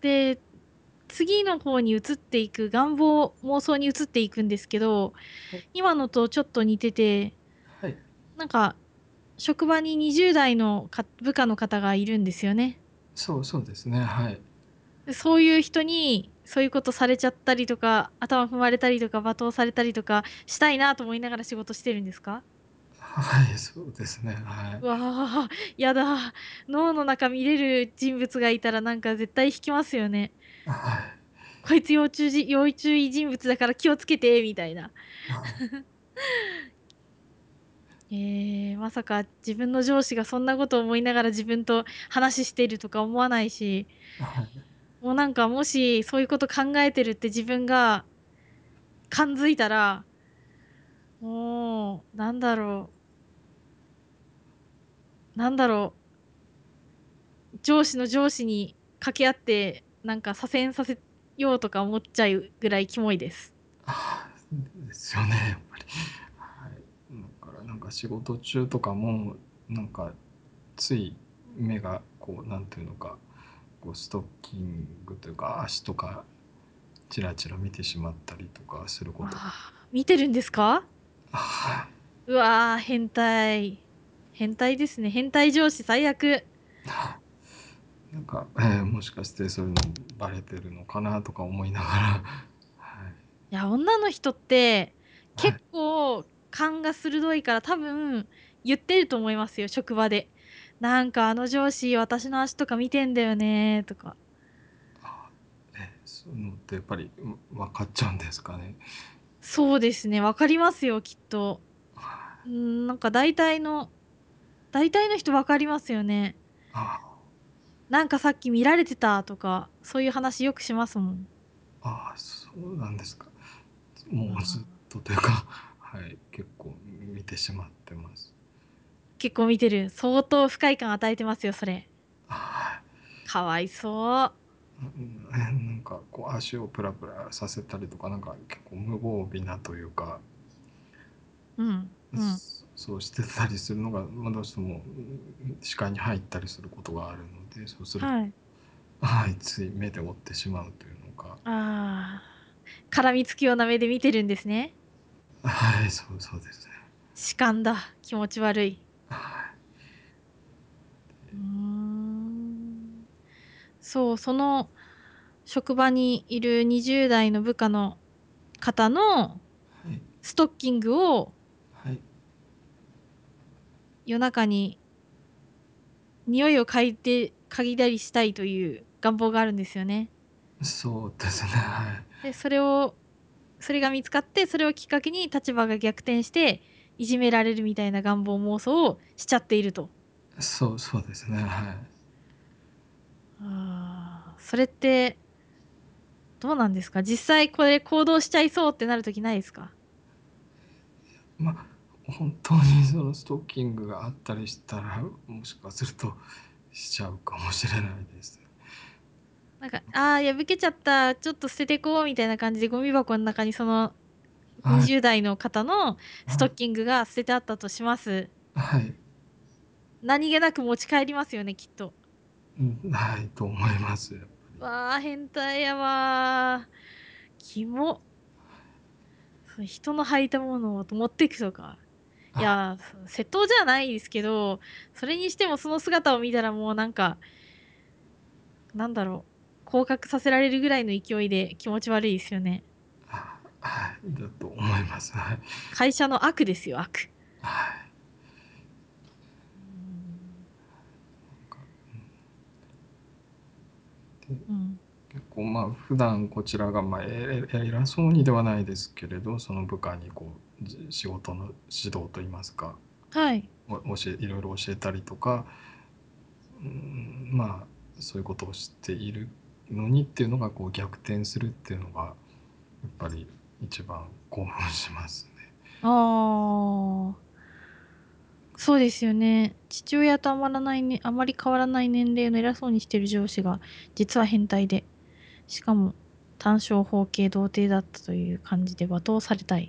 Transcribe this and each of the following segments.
で、次の方に移っていく願望、妄想に移っていくんですけど、 はい。 今のとちょっと似てて、 はい。 なんか、職場に20代の部下の方がいるんですよね。 そうですね、はい。 で、そういう人に、そういうことされちゃったりとか、頭踏まれたりとか、罵倒されたりとかしたいなと思いながら仕事してるんですか？ はい、そうですね、はい。 うわあ、やだ。脳の中見れる人物がいたらなんか絶対引きますよね。 はい。 こいつ要注意人物だから気をつけてみたいな。まさか自分の上司がそんなこと思いながら自分と話してるとか思わないし、 はい。 もうなんかもしそういうこと考えてるって自分が感づいたら、もうなんだろ上司の上司に掛け合って、なんか左遷させようとか思っちゃうぐらいキモいです。 ああ、ですよね、やっぱり。はい。だからなんか仕事中とかも、なんかつい目がこう、なんていうのか、こうストッキングというか、足とかチラチラ見てしまったりとかすることが。 ああ、見てるんですか？ はい。 うわ、変態。変態ですね。変態上司最悪。 なんか、もしかしてそういうのバレてるのかなとか思いながら、はい。 いや、女の人って結はい。 構勘が鋭いから多分言ってると思いますよ、職場で。なんかあの上司、私の足とか見てんだよねとか。 あ、そういうのってやっぱり、分かっちゃうんですかね。 そうですね、分かりますよ、きっと。 はい。 なんか大体の人分かりますよね。 あなんかさっき見られてたとか、そういう話よくしますもん。 あ、そうなんですか。もうずっああ。 とというか、はい、結構見てしまってます。 結構見てる。相当不快感与えてますよ、それ。 はい。 かわいそう。 なんかこう足をプラプラさせたりとか、なんか結構無防備なというか、 うん、うん。 そうしてたりするのが、どうしても視界に入ったりすることがあるので、そうすると、 はい。 はい、つい目で追ってしまうというのが、 ああ。絡みつくような目で見てるんですね。 はい、そうですね。 痴漢だ。気持ち悪い。 はいうーん。そう、その職場にいる20代の部下の方のはいストッキングをはい。 夜中に匂いを嗅いだりしたいという願望があるんですよね。 そうですね、はい。 で、それが見つかって、それをきっかけに立場が逆転して、いじめられるみたいな願望、妄想をしちゃっていると。 そうですね、はい。 ああ、それってどうなんですか？実際これ行動しちゃいそうってなる時ないですか？ 本当にそのストッキングがあったりしたら、もしかするとしちゃうかもしれないです。 なんか、ああ、破けちゃった、ちょっと捨ててこうみたいな感じでゴミ箱の中にそのはい、 20代の方のストッはい、 キングが捨ててあったとします。 はい、 何気なく持ち帰りますよね、きっと。 はい、と思います、やっぱり。 わあ、変態やわ。キモ。人の履いたものを持ってくとか。いあ、 や、窃盗じゃないですけど、それにしてもその姿を見たらもうなんか、降格させられるぐらいの勢いで気持ち悪いですよね。 はい、だと思います。はい。 会社の悪ですよ、悪。 はい。 うーん。 なんか、で、 うん。 結構普段こちらが偉そうにではないですけれど、その部下にこう、仕事の指導といいますか、 はい。 いろいろ教えたりとか、そういうことをしているのにっていうのがこう逆転するっていうのがやっぱり一番興奮しますね。 ああ、そうですよね。父親とあまり変わらない年齢の偉そうにしてる上司が、実は変態で、しかも単小方形童貞だったという感じで罵倒されたい。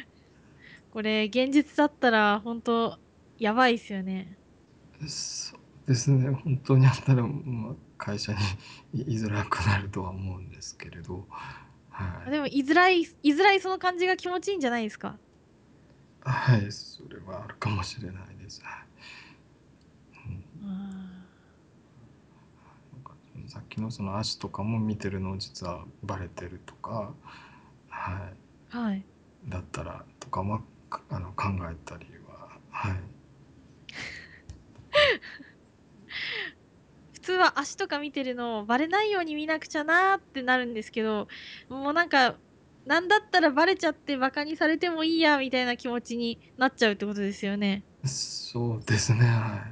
これ現実だったらほんとやばいっすよね。 そうですね、本当にあったら、まあ、会社に居づらくなるとは思うんですけれど、はあ、 い。 でも居づらいその感じが気持ちいいんじゃないですか？ はい、それはあるかもしれないです。はい。うん。 ああ。 なんか、さっきのその足とかも見てるの実はバレてるとか、はい。 はい。 だったらとかは、考えたりは、はい。 普通は足とか見てるのをバレないように見なくちゃなってなるんですけど、もうなんか、なんだったらバレちゃってバカにされてもいいやみたいな気持ちになっちゃうってことですよね。 そうですね、はい。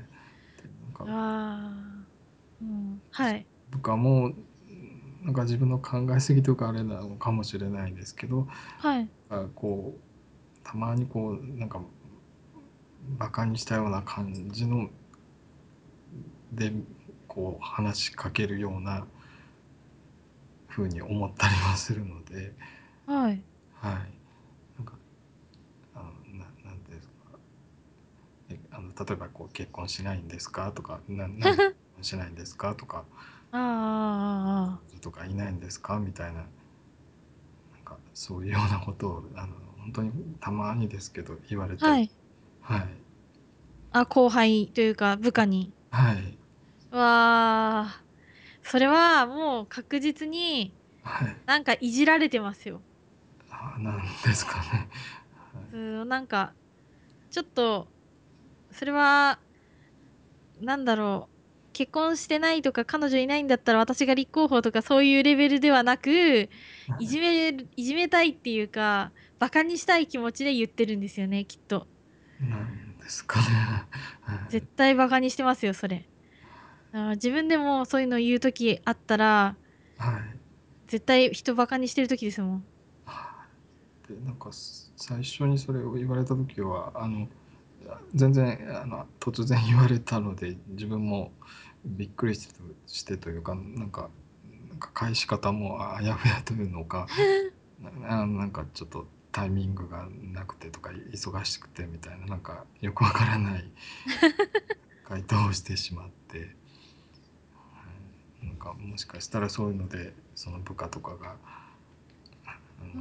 で、なんか、 ああ。うん、はい。 部下も、なんか自分の考えすぎとかあれなのかもしれないですけど、 はい。 こう、たまにこう、なんか、バカにしたような感じので、こう話しかけるような風に思ったりもするので、 はい。 はい。なんか、なんていうんですか、例えばこう結婚しないんですかとか、なんで結婚しないんですかとか、 ああああああああ。 とかいないんですかみたいな、なんかそういうようなことを、本当にたまにですけど言われたり、 はい。 はい。 あ、後輩というか部下に。 はい。 わあ、それはもう確実に、 はい。 なんかいじられてますよ。 なんですかね。はい。 なんか、ちょっと、それは、なんだろう、結婚してないとか彼女いないんだったら私が立候補とかそういうレベルではなく、いじめたいっていうか、バカにしたい気持ちで言ってるんですよね、きっと。 なんですかね。はい。 絶対バカにしてますよ、それ。自分でもそういうの言う時あったら、 はい。 絶対人バカにしてる時ですもん。 で、なんか最初にそれを言われた時は、全然突然言われたので、自分もびっくりしてというか、なんか返し方もあやふやというのか、なんかちょっとタイミングがなくてとか、忙しくてみたいな、なんかよくわからない回答をしてしまって、なんかもしかしたらそういうので、その部下とかが、あのうんうん。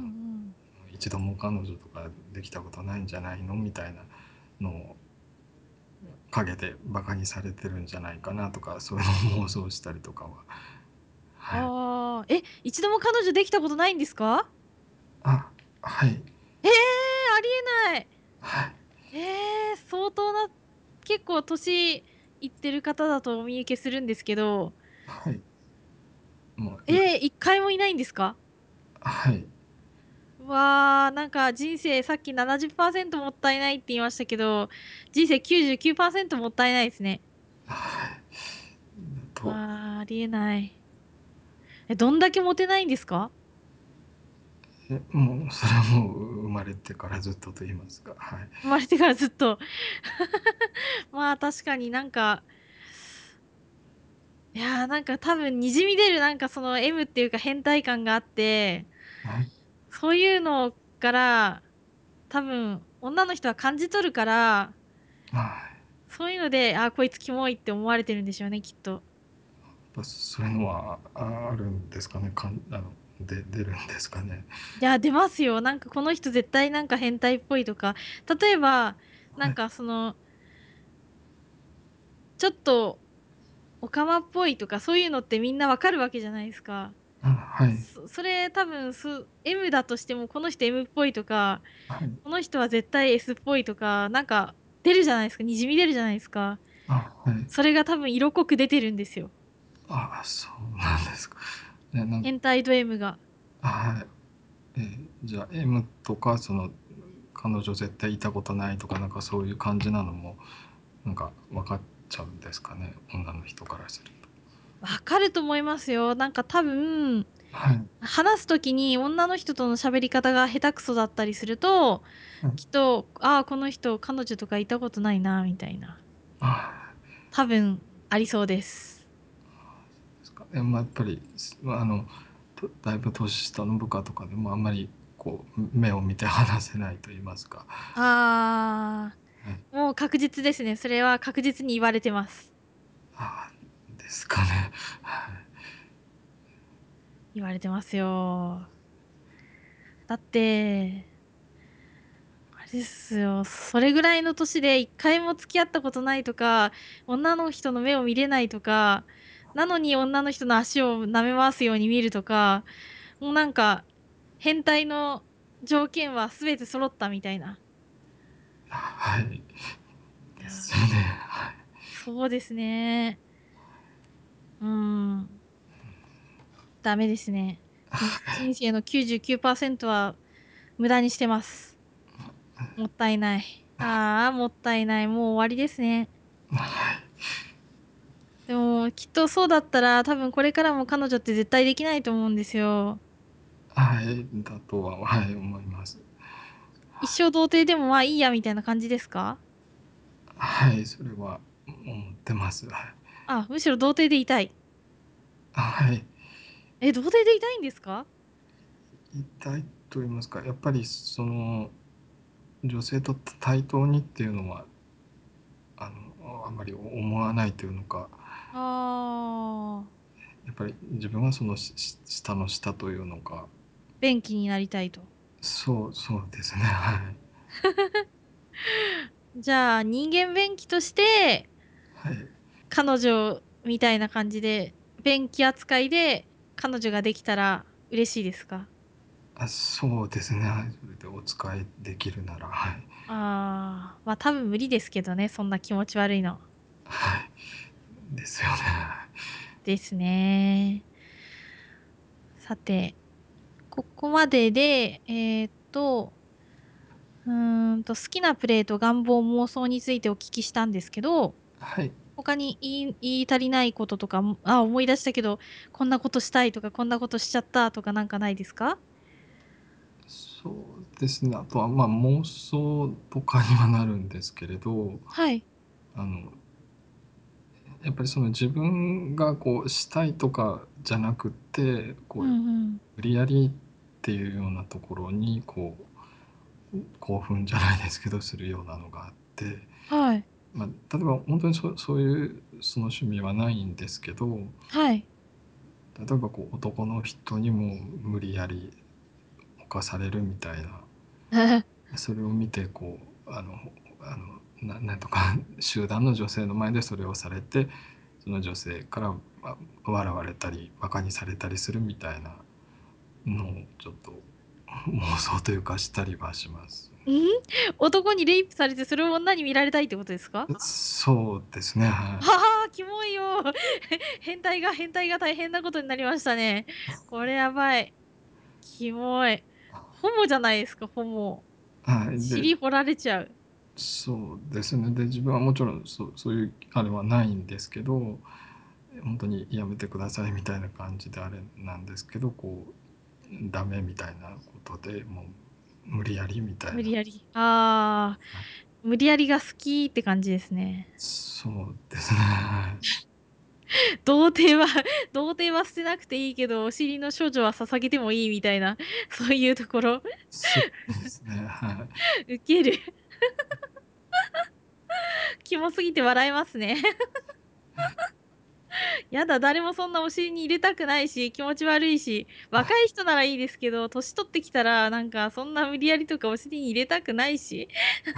一度も彼女とかできたことないんじゃないのみたいなのを陰でバカにされてるんじゃないかなとか、そういうのを妄想したりとかは、はい。 ああ、一度も彼女できたことないんですか？ あ、はい。 ええ、ありえない。 はい。 え相当な、結構年いってる方だとお見受けするんですけど、 はい。もう、 1回もいないんですか？ はい。 わあ、なんか人生さっき70%もったいないって言いましたけど、人生99%もったいないですね。 はい。と、 わあ、ありえない。どんだけモテないんですか？ もうそれはもう生まれてからずっとと言いますか、はい。 生まれてからずっと。まあ、確かになんか、いや、なんか多分滲み出るなんかその M っていうか変態感があって、 はい。 そういうのから、多分女の人は感じ取るから、 はい。 そういうので、あ、こいつキモいって思われてるんでしょうね、きっと。 そういうのはあるんですかね。出るんですかね。 いや、出ますよ。なんかこの人絶対なんか変態っぽいとか、例えば、なんはい。 かちょっとオカマっぽいとか、そういうのってみんなわかるわけじゃないですか。 はい。 それ多分M だとしても、この人 M っぽいとか、 はい。 この人は絶対 S っぽいとか、なんか出るじゃないですか、滲み出るじゃないですか。 はい。 それが多分色濃く出てるんですよ。 そうなんですか。ね、 変態と M が。 はい。じゃあ M とか、彼女絶対いたことないとか、なんかそういう感じなのも、なんか分かっちゃうんですかね、女の人からすると。 わかると思いますよ。なんか多分、 はい。 話す時に女の人との喋り方が下手くそだったりすると、 はい。 きっと、ああ、この人彼女とかいたことないなみたいな、 あ多分ありそうです。 ですかね。まあ、やっぱり、だいぶ年下の部下とかでもあんまりこう目を見て話せないと言いますか。 ああ、 はい。 もう確実ですね。それは確実に言われてます。 ああ、ですかね。はい。 言われてますよ。だって、あれですよ、それぐらいの年で一回も付き合ったことないとか、女の人の目を見れないとか、なのに女の人の足を舐め回すように見るとか、もうなんか、変態の条件は全て揃ったみたいな。 はい。 いや、 ですよね。はい。 そうですね。うーん、ダメですね。人生の99%は無駄にしてます。もったいない。ああ、もったいない。もう終わりですね。 はい。 でも、きっとそうだったら、多分これからも彼女って絶対できないと思うんですよ。 はい、だとは、はい、思います。 一生童貞でも、まあ、いいやみたいな感じですか？ はい、それは思ってます。はい。 あ、むしろ童貞でいたい。 はい。 え、童貞でいたいんですか？ 痛いと言いますか、やっぱり女性と対等にっていうのは、あんまり思わないというのか、 ああ、 やっぱり自分は下の下というのか、 便器になりたいと。 そうですね、はい。 じゃあ、人間便器として、 はい。 彼女みたいな感じで、便器扱いで彼女ができたら嬉しいですか？ そうですね、はい。それでお使いできるなら、はい。 ああ、ま、多分無理ですけどね、そんな気持ち悪いの。 はい。ですよね。はい。 ですね。さて、ここまでで、好きなプレーと願望、妄想についてお聞きしたんですけど、 はい。 他に言い足りないこととか、思い出したけど、こんなことしたいとか、こんなことしちゃったとかなんかないですか？ そうですね。あとは、妄想とかにはなるんですけれど、 はい。 あの、やっぱりその自分がこうしたいとかじゃなくって、こううんうん。 無理やりっていうようなところに興奮じゃないですけど、するようなのがあって、 はい。 例えば本当にそういうその趣味はないんですけど、 はい。 例えば男の人にも無理やり犯されるみたいな、それを見てなんとか集団の女性の前でそれをされて、その女性から、笑われたり馬鹿にされたりするみたいなのをちょっと妄想というかしたりはします。 うん？男にレイプされて、それを女に見られたいってことですか？ そうですね、はい。 はあ、キモいよ。変態が大変なことになりましたね。これやばい。キモい。ホモじゃないですか、ホモ。 はい。で、 尻掘られちゃう。 そうですね。で、自分はもちろんそういうあれはないんですけど、本当にやめてくださいみたいな感じであれなんですけど、ダメみたいなことで、もう無理やりみたいな。 無理やり。ああ、 はい。 無理やりが好きって感じですね。 そうですね、はい。 童貞は童貞は捨てなくていいけど、お尻の処女は捧げてもいいみたいな、そういうところ。 そうですね、はい。 ウケる。キモすぎて笑えますね。やだ、誰もそんなお尻に入れたくないし、気持ち悪いし、若い人ならいいですけど、年取ってきたら、なんかそんな無理やりとかお尻に入れたくないし、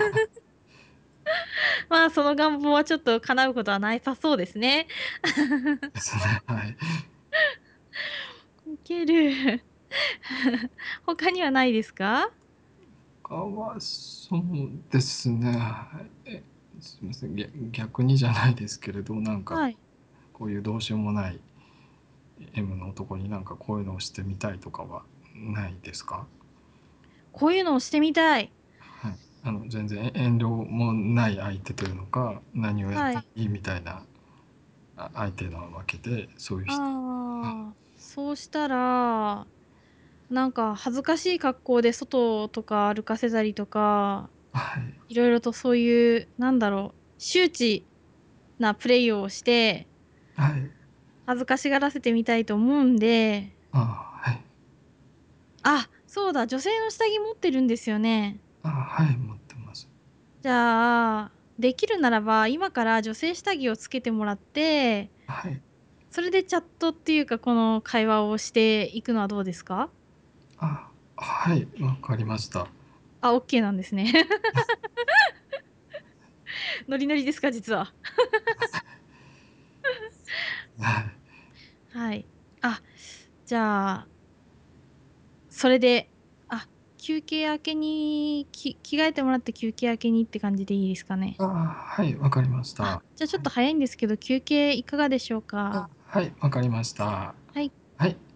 まあ、その願望はちょっと叶うことはなさそうですね。 ですね、はい。 ウケる。他にはないですか？ 他はそうですね、はい。すみません、逆にじゃないですけれど、なんかはい。 こういうどうしようもない M の男になんかこういうのをしてみたいとかはないですか？ こういうのをしてみたい。 はい。全然遠慮もない相手というのか、何をやっはい。 てもいいみたいな、相手なわけで、そういう人。はい。 ああ、そうしたら、なんか恥ずかしい格好で外とか歩かせたりとか、 はい。 いろいろとそういう、なんだろう、羞恥なプレイをして、 はい。 恥ずかしがらせてみたいと思うんで、 はい。 あ、そうだ、女性の下着持ってるんですよね。 はい、持ってます。 じゃあ、 できるならば、今から女性下着をつけてもらって、 はい。 それでチャットっていうか、この会話をしていくのはどうですか？ あ、はい、わかりました。 あ、オッケーなんですね。ノリノリですか？実は。 はい。 はい。あ、じゃあ、それで、あ、休憩明けに、着替えてもらって休憩明けにって感じでいいですかね？ ああ、はい、わかりましあ、 た。 じゃあちょっはい。 と早いんですけど、休憩いかがでしょうか？ あ、はい、わかりました。 はい。 はい。